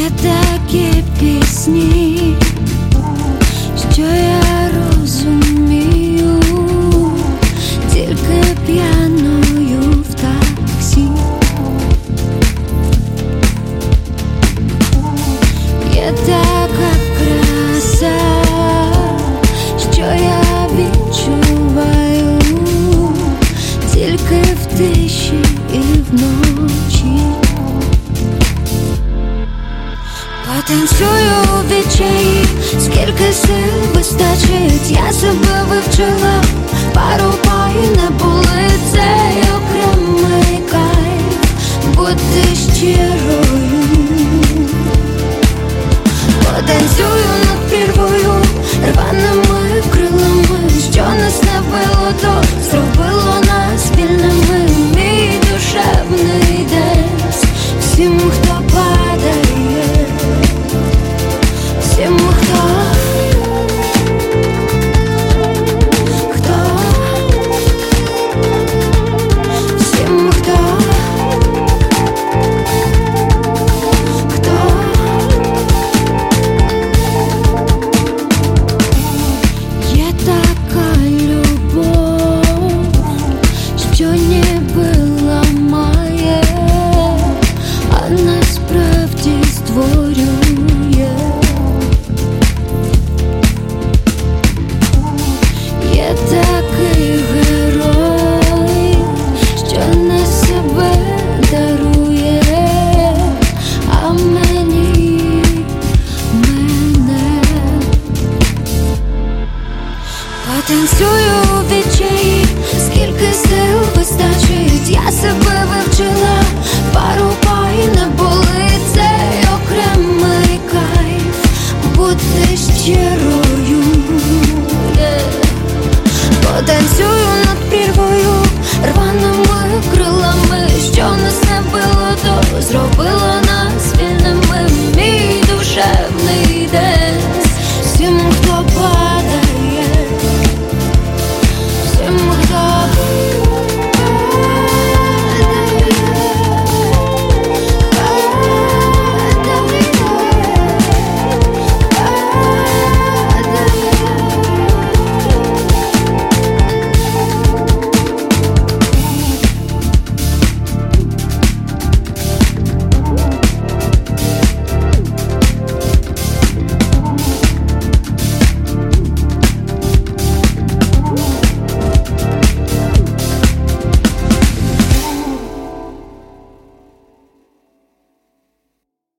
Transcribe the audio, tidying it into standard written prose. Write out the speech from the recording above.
Є такі пісні, що я розумію тільки п'яною в таксі. Є така краса, що я відчуваю тільки в тиші і вночі. Потанцюю у відчаї, скільки сил вистачить, я себе вивчила, пару бої не були, цей окремий кайф бути щирою. Потанцюю на